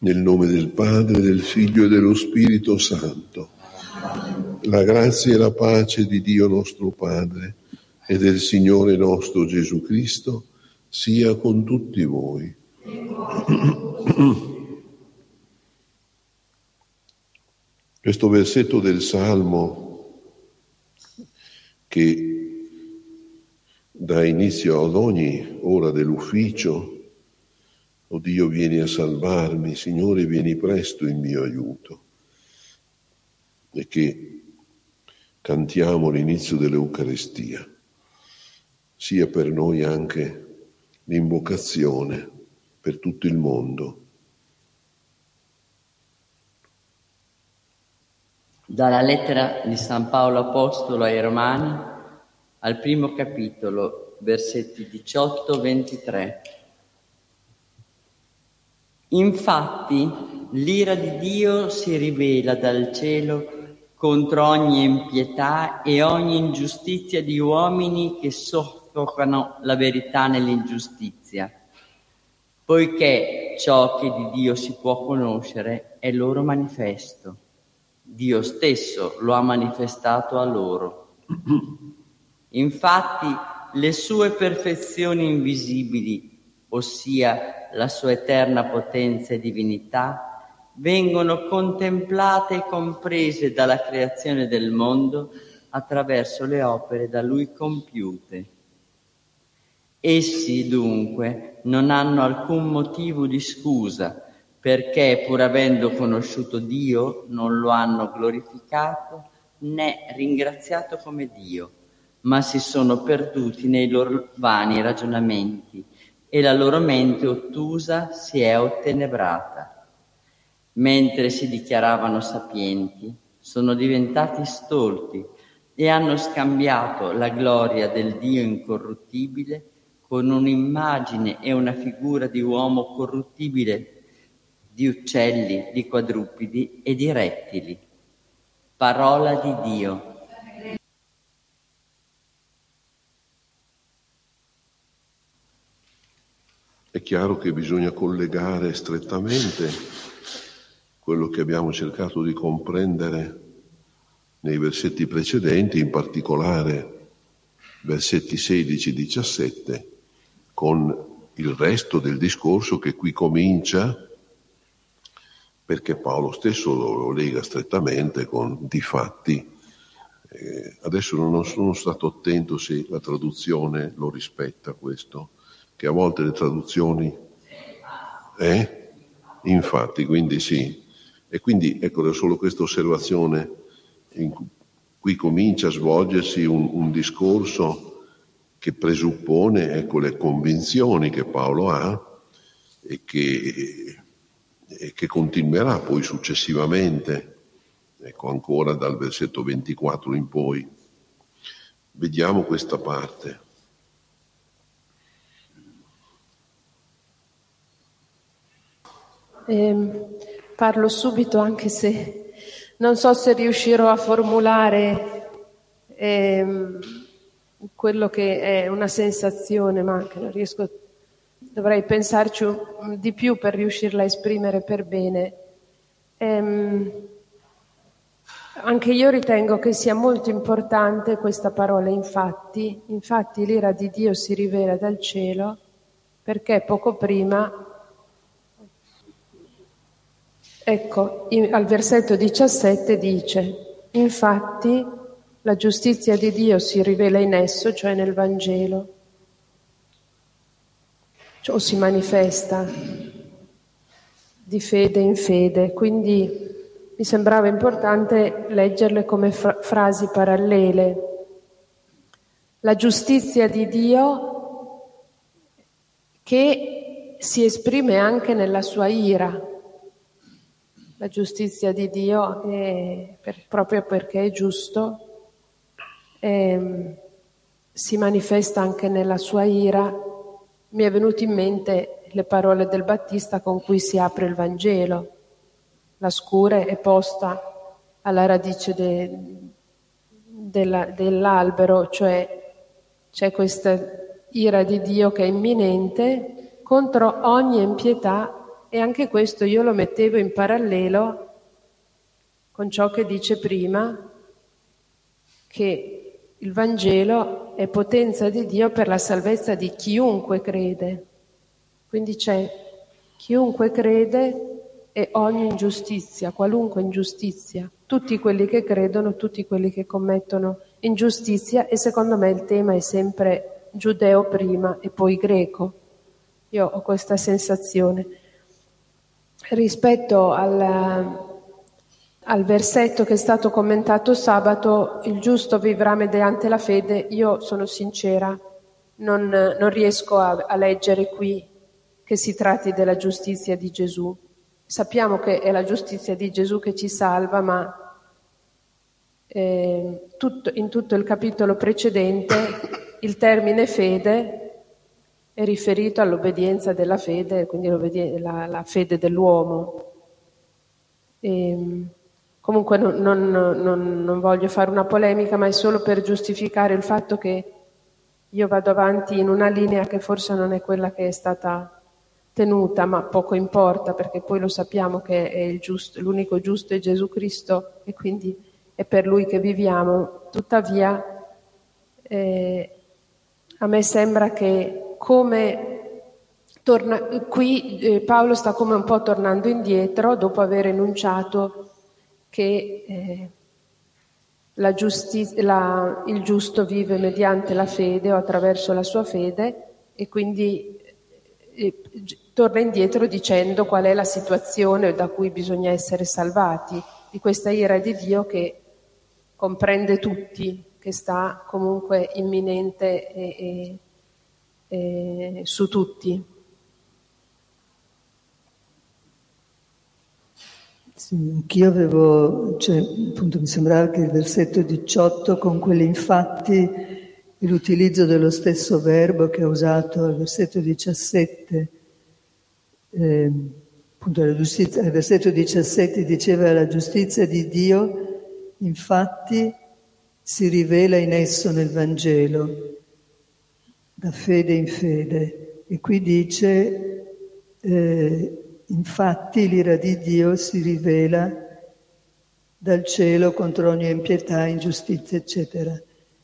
Nel nome del Padre, del Figlio e dello Spirito Santo. La grazia e la pace di Dio nostro Padre e del Signore nostro Gesù Cristo sia con tutti voi. Questo versetto del Salmo che dà inizio ad ogni ora dell'ufficio: o Dio, vieni a salvarmi, Signore, vieni presto in mio aiuto, e che cantiamo all'inizio dell'Eucaristia, sia per noi anche l'invocazione per tutto il mondo. Dalla lettera di San Paolo Apostolo ai Romani, al primo capitolo, versetti 18-23. Infatti, l'ira di Dio si rivela dal cielo contro ogni impietà e ogni ingiustizia di uomini che soffocano la verità nell'ingiustizia, poiché ciò che di Dio si può conoscere è loro manifesto. Dio stesso lo ha manifestato a loro. Infatti, le sue perfezioni invisibili, ossia la sua eterna potenza e divinità, vengono contemplate e comprese dalla creazione del mondo attraverso le opere da Lui compiute. Essi, dunque, non hanno alcun motivo di scusa, perché, pur avendo conosciuto Dio, non lo hanno glorificato né ringraziato come Dio, ma si sono perduti nei loro vani ragionamenti e la loro mente ottusa si è ottenebrata. Mentre si dichiaravano sapienti, sono diventati stolti e hanno scambiato la gloria del Dio incorruttibile con un'immagine e una figura di uomo corruttibile, di uccelli, di quadrupedi e di rettili. Parola di Dio. È chiaro che bisogna collegare strettamente quello che abbiamo cercato di comprendere nei versetti precedenti, in particolare versetti 16 e 17, con il resto del discorso che qui comincia, perché Paolo stesso lo lega strettamente con difatti. Adesso non sono stato attento se la traduzione lo rispetta questo, che a volte le traduzioni infatti, quindi sì. E quindi ecco solo questa osservazione, qui comincia a svolgersi un discorso che presuppone le convinzioni che Paolo ha e che continuerà poi successivamente, ancora dal versetto 24 in poi. Vediamo questa parte. Parlo subito, anche se non so se riuscirò a formulare quello che è una sensazione, ma che non riesco. Dovrei pensarci di più per riuscirla a esprimere per bene. Anche io ritengo che sia molto importante questa parola infatti. Infatti l'ira di Dio si rivela dal cielo, perché poco prima, ecco, al versetto 17 dice: infatti la giustizia di Dio si rivela in esso, cioè nel Vangelo, o si manifesta di fede in fede. Quindi mi sembrava importante leggerle come frasi parallele. La giustizia di Dio che si esprime anche nella sua ira. La giustizia di Dio, proprio perché è giusto, si manifesta anche nella sua ira. Mi è venuto in mente le parole del Battista con cui si apre il Vangelo. La scure è posta alla radice dell'albero, cioè c'è questa ira di Dio che è imminente contro ogni impietà E anche questo io lo mettevo in parallelo con ciò che dice prima, che il Vangelo è potenza di Dio per la salvezza di chiunque crede. Quindi c'è chiunque crede e ogni ingiustizia, qualunque ingiustizia, tutti quelli che credono, tutti quelli che commettono ingiustizia, e secondo me il tema è sempre giudeo prima e poi greco. Io ho questa sensazione. Rispetto al versetto che è stato commentato sabato, il giusto vivrà mediante la fede, io sono sincera, non riesco a leggere qui che si tratti della giustizia di Gesù. Sappiamo che è la giustizia di Gesù che ci salva, ma in tutto il capitolo precedente il termine fede è riferito all'obbedienza della fede, quindi la fede dell'uomo. Comunque non voglio fare una polemica, ma è solo per giustificare il fatto che io vado avanti in una linea che forse non è quella che è stata tenuta, ma poco importa, perché poi lo sappiamo che è il giusto, l'unico giusto è Gesù Cristo, e quindi è per Lui che viviamo. Tuttavia a me sembra che Paolo sta come un po' tornando indietro dopo aver enunciato che il giusto vive mediante la fede o attraverso la sua fede, e quindi torna indietro dicendo qual è la situazione da cui bisogna essere salvati, di questa ira di Dio che comprende tutti, che sta comunque imminente e su tutti. Sì, anch'io appunto mi sembrava che il versetto 18 con quelle infatti e l'utilizzo dello stesso verbo che ha usato al versetto 17, appunto al versetto 17 diceva la giustizia di Dio infatti si rivela in esso nel Vangelo, da fede in fede, e qui dice infatti l'ira di Dio si rivela dal cielo contro ogni impietà, ingiustizia, eccetera.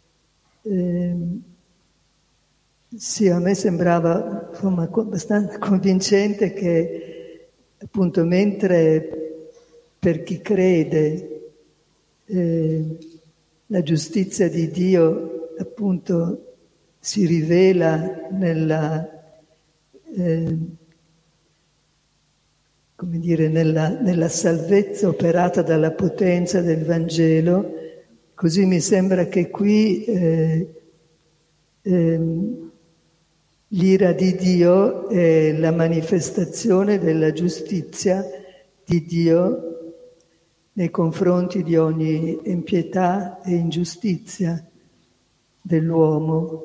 Sì, a me sembrava abbastanza convincente che appunto mentre per chi crede la giustizia di Dio appunto si rivela nella salvezza operata dalla potenza del Vangelo, così mi sembra che qui l'ira di Dio è la manifestazione della giustizia di Dio nei confronti di ogni impietà e ingiustizia dell'uomo.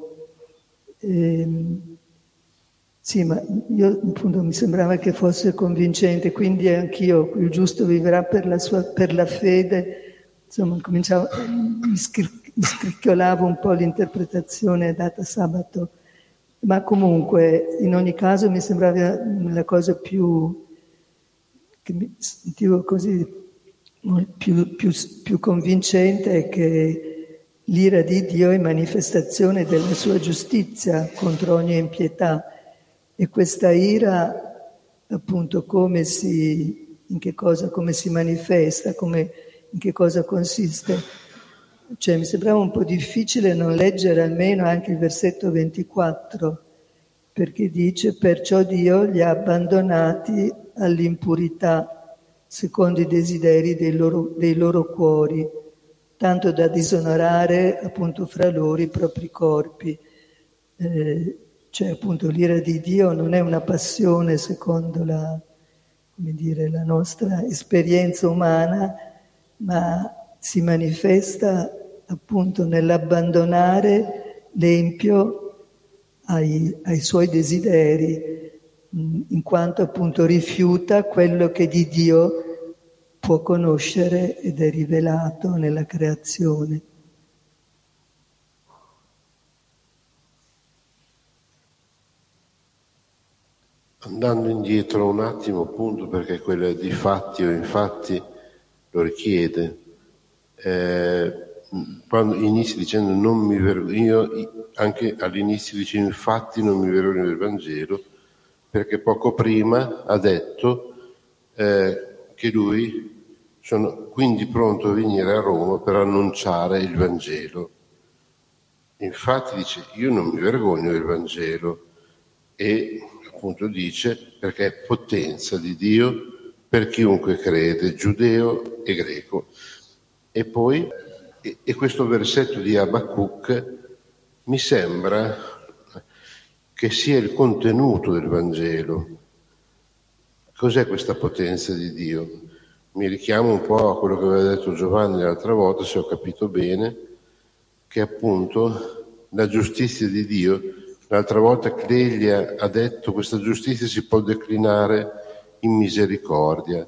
Sì, ma io appunto mi sembrava che fosse convincente, quindi anch'io il giusto vivrà per la fede. Insomma, mi scricchiolavo un po' l'interpretazione data sabato, ma comunque in ogni caso mi sembrava la cosa più che mi sentivo così più convincente è che l'ira di Dio è manifestazione della sua giustizia contro ogni impietà, e questa ira appunto come si manifesta, in che cosa consiste. Cioè mi sembrava un po' difficile non leggere almeno anche il versetto 24, perché dice perciò Dio li ha abbandonati all'impurità secondo i desideri dei loro cuori, tanto da disonorare appunto fra loro i propri corpi. Cioè appunto l'ira di Dio non è una passione secondo la nostra esperienza umana, ma si manifesta appunto nell'abbandonare l'empio ai suoi desideri, in quanto appunto rifiuta quello che di Dio può conoscere ed è rivelato nella creazione. andando indietro un attimo, appunto, perché quella di fatti o infatti lo richiede. Quando inizi dicendo non mi vergogno, io anche all'inizio dice infatti non mi vergogno del Vangelo, perché poco prima ha detto che lui sono quindi pronto a venire a Roma per annunciare il Vangelo. Infatti dice io non mi vergogno del Vangelo, e appunto dice perché è potenza di Dio per chiunque crede, giudeo e greco. E poi e questo versetto di Abacuc mi sembra che sia il contenuto del Vangelo. Cos'è questa potenza di Dio? Mi richiamo un po' a quello che aveva detto Giovanni l'altra volta, se ho capito bene, che appunto la giustizia di Dio, l'altra volta Clelia ha detto questa giustizia si può declinare in misericordia.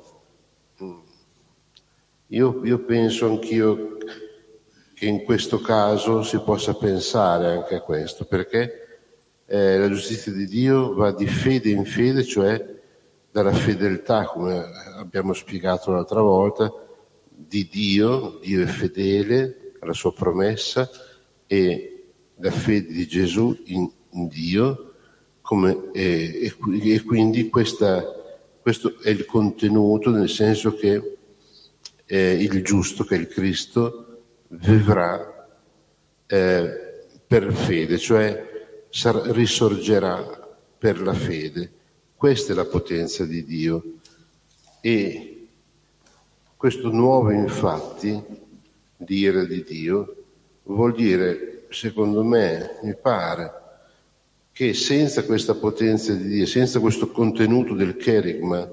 Io penso anch'io che in questo caso si possa pensare anche a questo, perché la giustizia di Dio va di fede in fede, cioè dalla fedeltà, come abbiamo spiegato l'altra volta, di Dio. Dio è fedele alla sua promessa, e la fede di Gesù in Dio, e quindi questo è il contenuto, nel senso che il giusto, che è il Cristo, vivrà per fede, cioè risorgerà per la fede. Questa è la potenza di Dio. E questo nuovo infatti, dire di Dio, vuol dire, secondo me, mi pare, che senza questa potenza di Dio, senza questo contenuto del kerigma,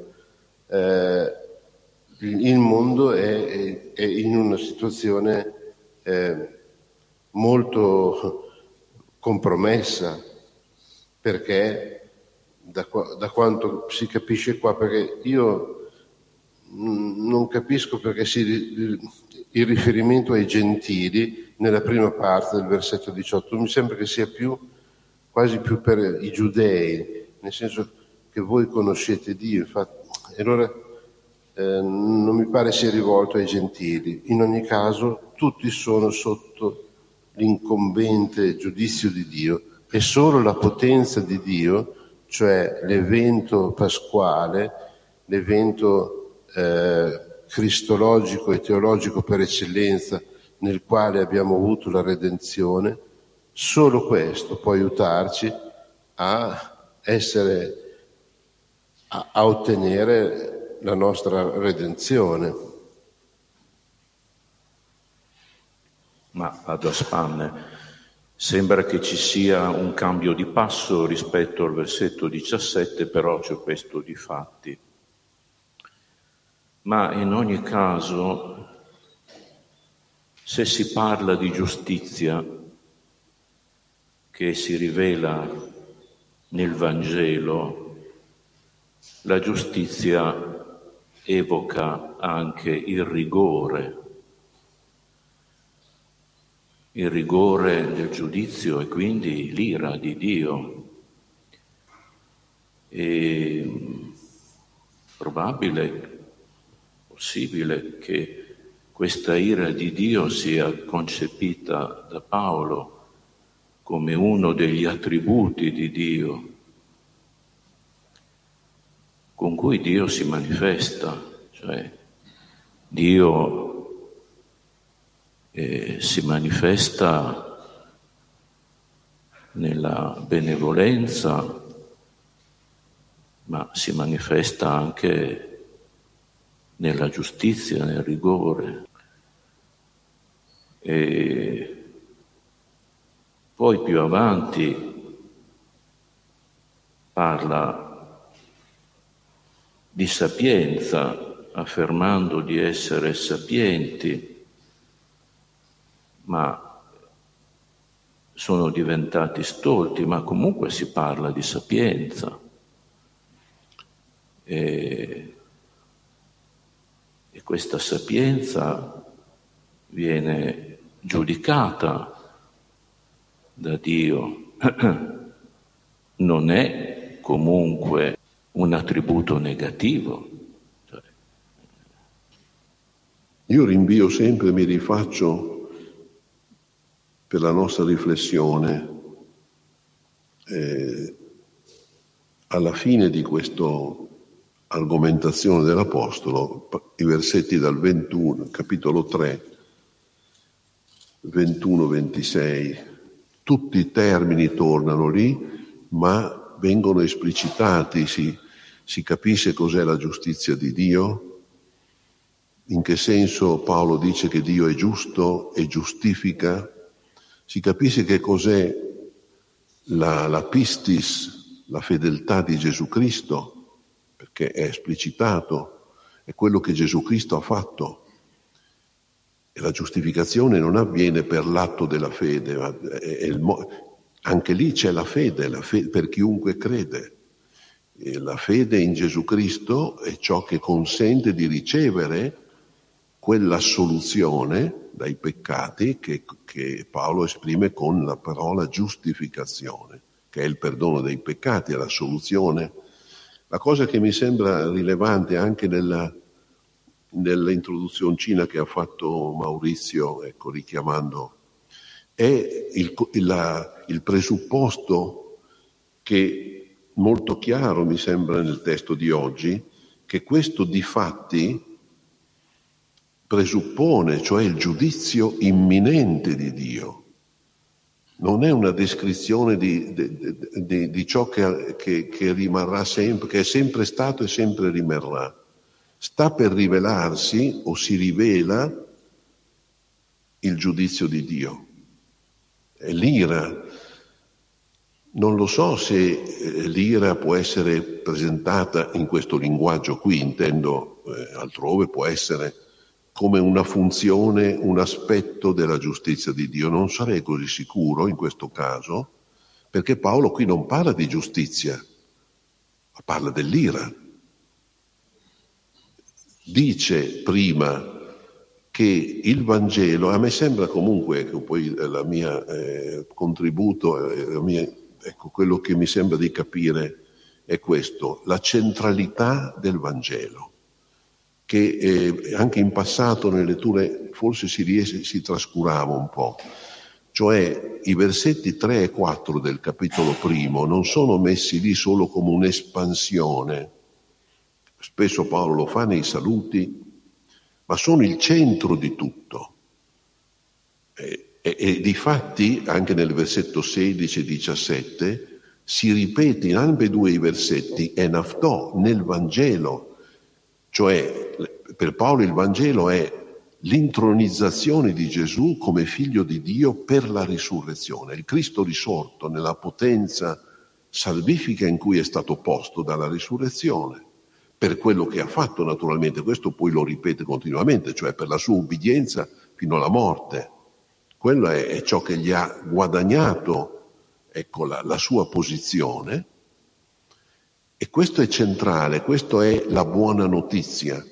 il mondo è in una situazione molto compromessa, perché da quanto si capisce qua, perché io non capisco perché il riferimento ai gentili nella prima parte del versetto 18 mi sembra che sia quasi più per i giudei, nel senso che voi conoscete Dio, infatti, e allora non mi pare sia rivolto ai gentili. In ogni caso tutti sono sotto l'incombente giudizio di Dio, e solo la potenza di Dio, cioè l'evento pasquale, l'evento cristologico e teologico per eccellenza, nel quale abbiamo avuto la redenzione, solo questo può aiutarci a ottenere la nostra redenzione. Ma vado a spanne. Sembra che ci sia un cambio di passo rispetto al versetto 17, però c'è questo di fatti. Ma in ogni caso, se si parla di giustizia che si rivela nel Vangelo, la giustizia evoca anche il rigore del giudizio e quindi l'ira di Dio. È possibile che questa ira di Dio sia concepita da Paolo come uno degli attributi di Dio con cui Dio si manifesta, cioè Dio si manifesta nella benevolenza, ma si manifesta anche nella giustizia, nel rigore. E poi più avanti parla di sapienza, affermando di essere sapienti, ma sono diventati stolti, ma comunque si parla di sapienza. E questa sapienza viene giudicata da Dio. Non è comunque un attributo negativo. Io rinvio sempre, mi rifaccio per la nostra riflessione alla fine di questa argomentazione dell'Apostolo, i versetti dal 21, capitolo 3, 21-26. Tutti i termini tornano lì, ma vengono esplicitati, si capisce cos'è la giustizia di Dio, in che senso Paolo dice che Dio è giusto e giustifica, si capisce che cos'è la pistis, la fedeltà di Gesù Cristo, perché è esplicitato, è quello che Gesù Cristo ha fatto. E la giustificazione non avviene per l'atto della fede, ma anche lì c'è la fede per chiunque crede. E la fede in Gesù Cristo è ciò che consente di ricevere quella soluzione dai peccati che Paolo esprime con la parola giustificazione, che è il perdono dei peccati, è la soluzione. La cosa che mi sembra rilevante anche nell'introduzioncina che ha fatto Maurizio, ecco, richiamando, è il presupposto che molto chiaro mi sembra nel testo di oggi, che questo difatti presuppone, cioè il giudizio imminente di Dio. Non è una descrizione di ciò che rimarrà sempre, che è sempre stato e sempre rimarrà. Sta per rivelarsi o si rivela il giudizio di Dio. È l'ira. Non lo so se l'ira può essere presentata in questo linguaggio qui, intendo altrove può essere come una funzione, un aspetto della giustizia di Dio. Non sarei così sicuro in questo caso, perché Paolo qui non parla di giustizia, ma parla dell'ira. Dice prima che il Vangelo, a me sembra comunque, che poi la mia contributo, ecco, quello che mi sembra di capire è questo, la centralità del Vangelo, che anche in passato nelle letture forse si trascurava un po'. Cioè i versetti 3 e 4 del capitolo primo non sono messi lì solo come un'espansione, spesso Paolo lo fa nei saluti, ma sono il centro di tutto. E difatti anche nel versetto 16 e 17 si ripete in ambedue i versetti enaftò nel Vangelo. Cioè, per Paolo il Vangelo è l'intronizzazione di Gesù come figlio di Dio per la risurrezione, il Cristo risorto nella potenza salvifica in cui è stato posto dalla risurrezione, per quello che ha fatto naturalmente, questo poi lo ripete continuamente, cioè per la sua ubbidienza fino alla morte. Quello è ciò che gli ha guadagnato, ecco, la sua posizione. E questo è centrale, questo è la buona notizia.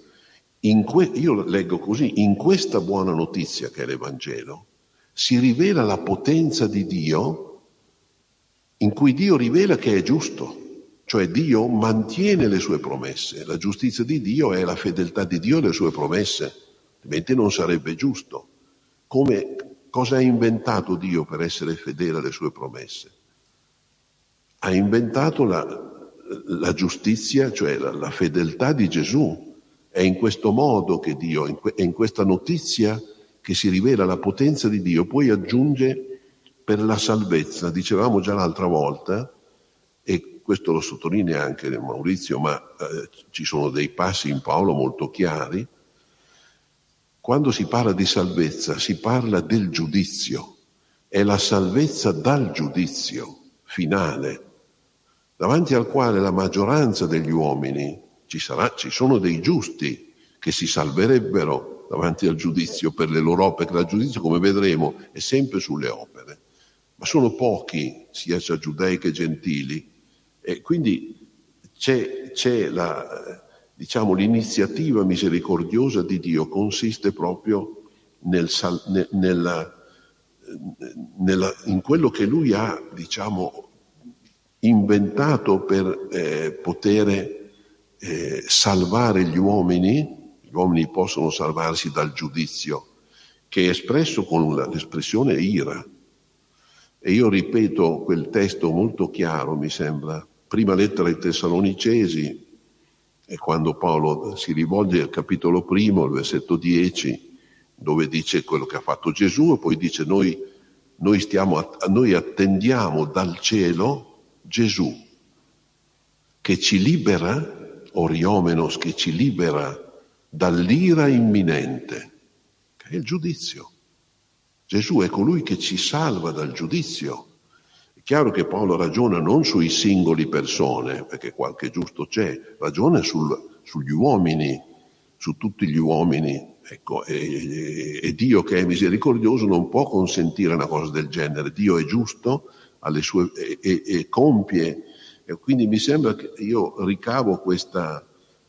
Io leggo così, in questa buona notizia che è l'Evangelo, si rivela la potenza di Dio, in cui Dio rivela che è giusto, cioè Dio mantiene le sue promesse. La giustizia di Dio è la fedeltà di Dio alle sue promesse, altrimenti non sarebbe giusto. Cosa ha inventato Dio per essere fedele alle sue promesse? Ha inventato la giustizia, cioè la fedeltà di Gesù. È in questo modo che Dio, è in questa notizia che si rivela la potenza di Dio, poi aggiunge per la salvezza. Dicevamo già l'altra volta, e questo lo sottolinea anche Maurizio, ma ci sono dei passi in Paolo molto chiari. Quando si parla di salvezza, si parla del giudizio. È la salvezza dal giudizio finale, davanti al quale la maggioranza degli uomini, ci sono dei giusti che si salverebbero davanti al giudizio per le loro opere, perché il giudizio, come vedremo, è sempre sulle opere, ma sono pochi, sia giudei che gentili, e quindi c'è l'iniziativa misericordiosa di Dio consiste proprio in quello che Lui ha, inventato per poter salvare gli uomini possono salvarsi dal giudizio, che è espresso con l'espressione ira. E io ripeto quel testo molto chiaro, mi sembra, prima lettera ai Tessalonicesi, e quando Paolo si rivolge al capitolo 1, al versetto 10, dove dice quello che ha fatto Gesù, e poi dice noi attendiamo dal cielo Gesù, che ci libera, oriomenos, che ci libera dall'ira imminente, che è il giudizio. Gesù è colui che ci salva dal giudizio. È chiaro che Paolo ragiona non sui singoli persone, perché qualche giusto c'è, ragiona sugli uomini, su tutti gli uomini. Ecco, e Dio, che è misericordioso, non può consentire una cosa del genere. Dio è giusto alle sue, e compie. E quindi mi sembra che io ricavo questo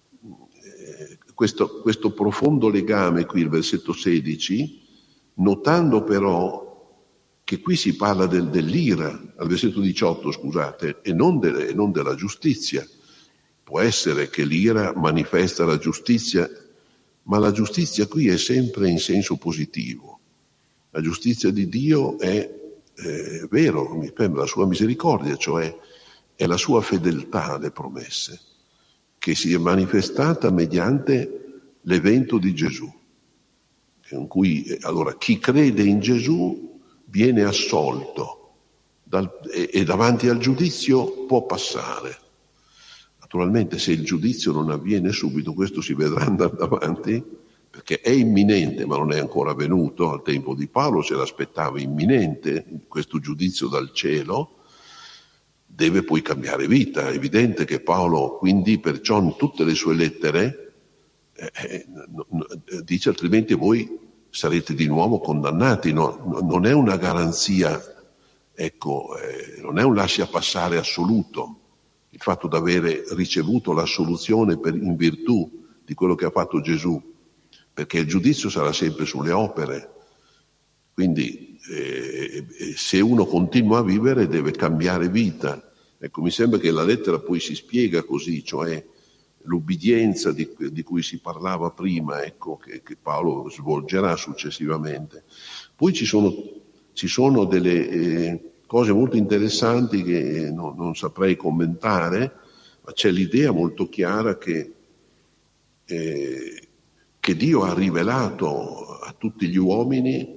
profondo legame qui, il versetto 16, notando però che qui si parla dell'ira, al versetto 18, scusate, e non della giustizia. Può essere che l'ira manifesta la giustizia, ma la giustizia qui è sempre in senso positivo. La giustizia di Dio è vero, mi sembra, la sua misericordia, cioè è la sua fedeltà alle promesse, che si è manifestata mediante l'evento di Gesù, in cui allora chi crede in Gesù viene assolto e davanti al giudizio può passare. Naturalmente, se il giudizio non avviene subito, questo si vedrà andando avanti, perché è imminente, ma non è ancora venuto. Al tempo di Paolo se l'aspettava imminente, questo giudizio dal cielo. Deve poi cambiare vita. È evidente che Paolo, quindi, perciò in tutte le sue lettere dice: altrimenti voi sarete di nuovo condannati. No, non è una garanzia, non è un lascia passare assoluto il fatto di avere ricevuto la soluzione in virtù di quello che ha fatto Gesù, perché il giudizio sarà sempre sulle opere. Quindi se uno continua a vivere deve cambiare vita. Ecco, mi sembra che la lettera poi si spiega così, cioè l'ubbidienza di cui si parlava prima, ecco, che Paolo svolgerà successivamente. Poi ci sono delle cose molto interessanti che non saprei commentare, ma c'è l'idea molto chiara che Dio ha rivelato a tutti gli uomini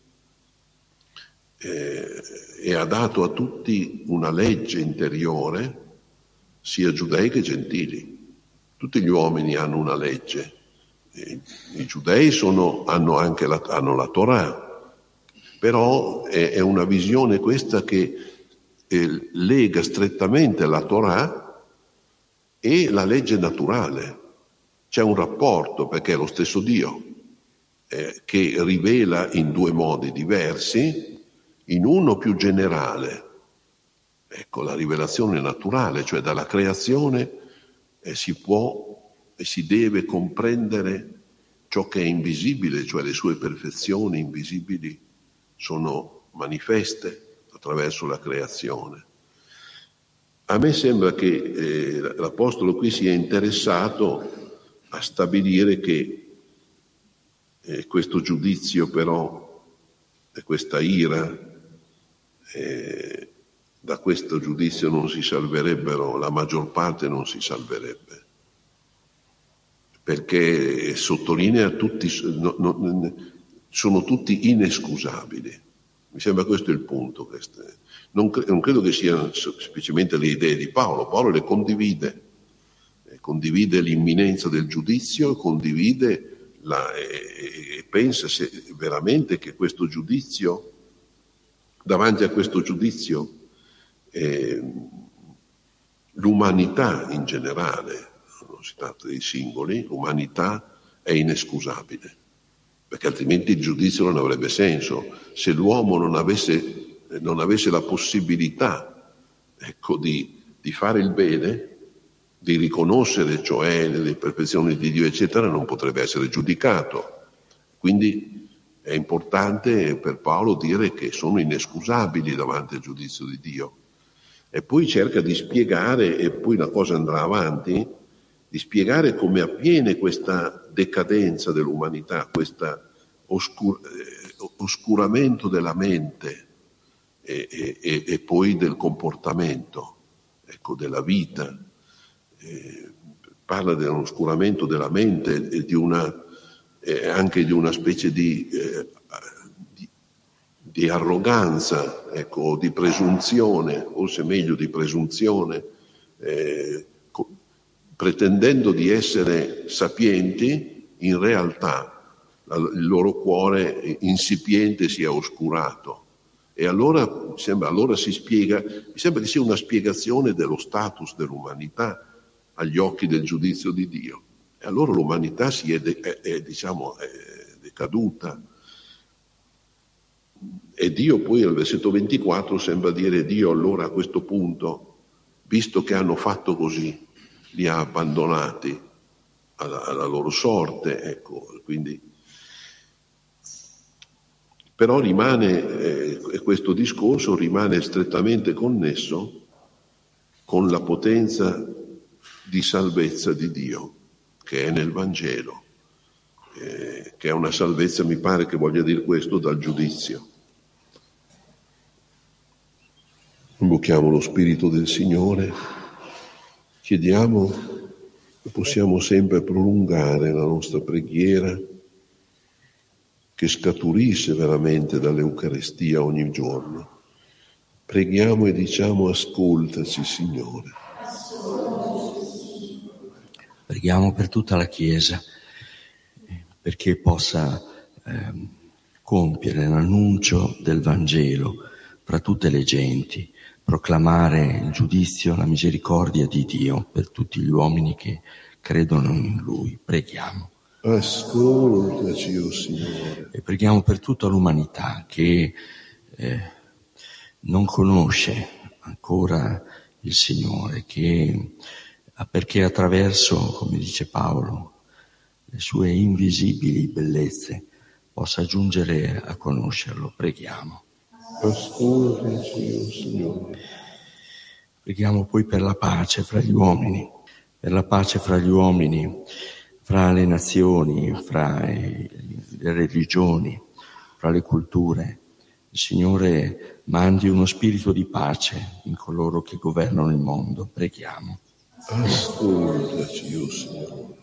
e ha dato a tutti una legge interiore, sia giudei che gentili. Tutti gli uomini hanno una legge. I giudei hanno anche la Torah, però è una visione questa che lega strettamente la Torah e la legge naturale. C'è un rapporto, perché è lo stesso Dio che rivela in due modi diversi, in uno più generale. Ecco, la rivelazione naturale, cioè dalla creazione si può e si deve comprendere ciò che è invisibile, cioè le sue perfezioni invisibili sono manifeste attraverso la creazione. A me sembra che l'Apostolo qui sia interessato a stabilire che questo giudizio però, e questa ira, da questo giudizio non si salverebbero, la maggior parte non si salverebbe, perché sottolinea tutti, sono tutti inescusabili. Mi sembra questo il punto. Non credo che siano semplicemente le idee di Paolo. Paolo le condivide l'imminenza del giudizio, condivide e pensa veramente che questo giudizio, davanti a questo giudizio, l'umanità in generale, non si tratta dei singoli, l'umanità è inescusabile, perché altrimenti il giudizio non avrebbe senso. Se l'uomo non avesse la possibilità, ecco, di fare il bene, di riconoscere cioè le perfezioni di Dio, eccetera, non potrebbe essere giudicato. Quindi è importante per Paolo dire che sono inescusabili davanti al giudizio di Dio. E poi cerca di spiegare, e poi la cosa andrà avanti, di spiegare come avviene questa decadenza dell'umanità, questo oscuramento della mente e poi del comportamento, ecco, della vita. Parla dell'oscuramento della mente e anche di una specie di arroganza, ecco, di presunzione, forse meglio di presunzione, pretendendo di essere sapienti, in realtà il loro cuore insipiente si è oscurato. E allora si spiega, mi sembra che sia una spiegazione dello status dell'umanità agli occhi del giudizio di Dio. E allora l'umanità è decaduta. E Dio poi al versetto 24 sembra dire: Dio allora a questo punto, visto che hanno fatto così, li ha abbandonati alla loro sorte, ecco, quindi. Però questo discorso rimane strettamente connesso con la potenza di salvezza di Dio, che è nel Vangelo, che è una salvezza, mi pare che voglia dire questo, dal giudizio. Invochiamo lo Spirito del Signore, chiediamo che possiamo sempre prolungare la nostra preghiera, che scaturisse veramente dall'Eucaristia ogni giorno. Preghiamo e diciamo: ascoltaci, Signore. Preghiamo per tutta la Chiesa, perché possa compiere l'annuncio del Vangelo fra tutte le genti, proclamare il giudizio, la misericordia di Dio per tutti gli uomini che credono in Lui. Preghiamo. Ascoltaci, o Signore. E preghiamo per tutta l'umanità che non conosce ancora il Signore, perché attraverso, come dice Paolo, le sue invisibili bellezze possa giungere a conoscerlo. Preghiamo. Ascoltaci, o Signore. Preghiamo poi per la pace fra gli uomini, fra le nazioni, fra le religioni, fra le culture. Il Signore mandi uno spirito di pace in coloro che governano il mondo. Preghiamo. Ascoltaci, o Signore.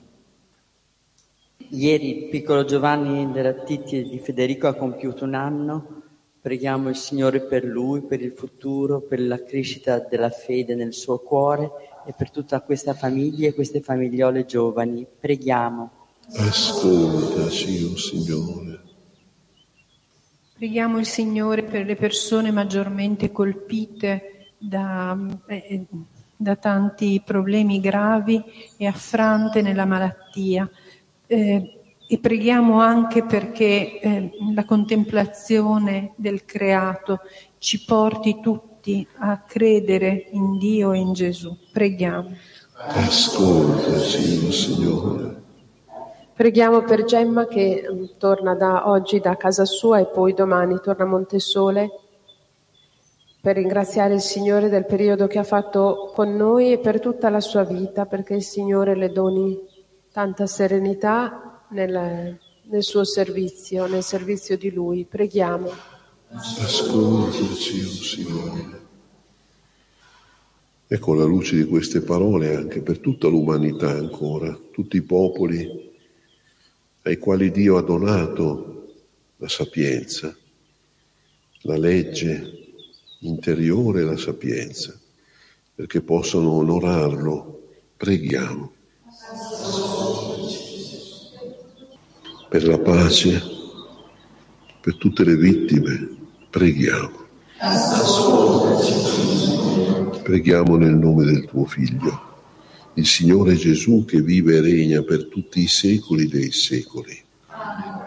Ieri il piccolo Giovanni della Titti di Federico ha compiuto 1 anno. Preghiamo il Signore per lui, per il futuro, per la crescita della fede nel suo cuore e per tutta questa famiglia e queste famigliole giovani. Preghiamo. Ascoltaci, o Signore. Preghiamo il Signore per le persone maggiormente colpite da tanti problemi gravi e affrante nella malattia. E preghiamo anche perché la contemplazione del creato ci porti tutti a credere in Dio e in Gesù. Preghiamo. Ascoltaci, o Signore. Preghiamo per Gemma che torna oggi da casa sua e poi domani torna a Montesole, per ringraziare il Signore del periodo che ha fatto con noi e per tutta la sua vita, perché il Signore le doni tanta serenità nel suo servizio, nel servizio di Lui. Preghiamo. Ascoltaci, o Signore. Ecco la luce di queste parole anche per tutta l'umanità ancora, tutti i popoli ai quali Dio ha donato la sapienza, la legge interiore e la sapienza, perché possano onorarlo. Preghiamo. Per la pace, per tutte le vittime, preghiamo. Preghiamo nel nome del tuo Figlio, il Signore Gesù, che vive e regna per tutti i secoli dei secoli.